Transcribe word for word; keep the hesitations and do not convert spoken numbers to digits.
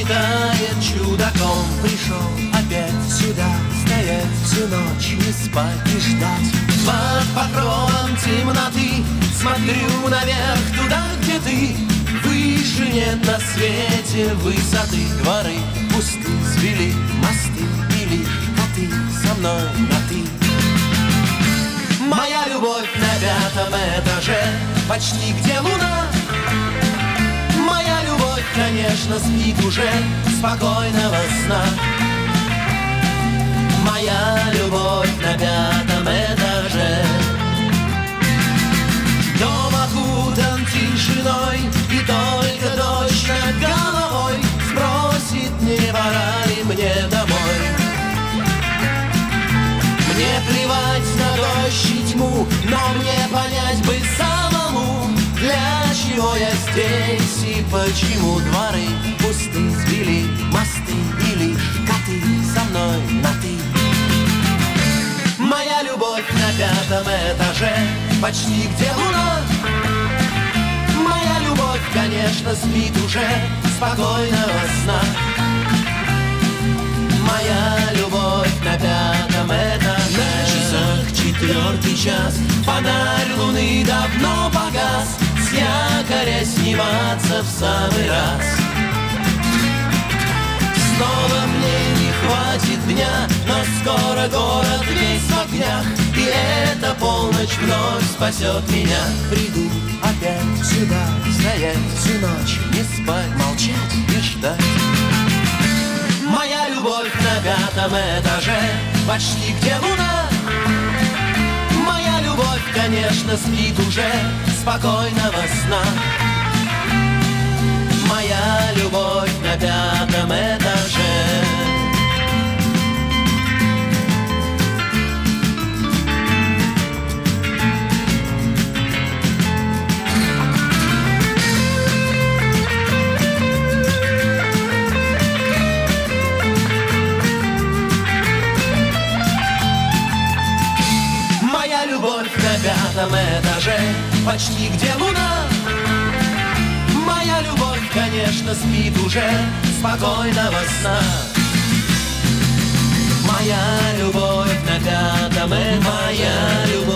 блистает чудаком. Пришел опять сюда, стоять всю ночь, не спать и ждать. Под покровом темноты смотрю наверх, туда, где ты. Выше нет на свете высоты. Дворы пусты, свели мосты, и лишь коты со мной на ты. Моя любовь на пятом этаже, почти где луна. Моя любовь, конечно, спит уже, спокойного сна. Моя любовь на пятом этаже. Дом окутан тишиной, и только дождь над головой спросит, не пора ли мне домой. Мне плевать на дождь и тьму, но мне понять бы самому, для чего я здесь и почему дворы пусты, сбили мосты, и лишь коты со мной на ты. Моя любовь на пятом этаже, почти где луна. Моя любовь, конечно, спит уже, спокойного сна. Моя любовь на пятом этаже. На часах четвертый час, фонарь луны давно погас. С якоря сниматься в самый раз. Снова мне не хватит дня, но скоро город весь в огнях, и эта полночь вновь спасет меня. Приду опять сюда, стоять всю ночь, не спать, молчать и ждать. Моя любовь на пятом этаже, почти где луна. Моя любовь, конечно, спит уже, спокойного сна. Моя любовь на пятом этаже. Моя любовь на пятом этаже, почти где луна. Моя любовь, конечно, спит уже, спокойного сна. Моя любовь на пятом этаже. Моя любовь.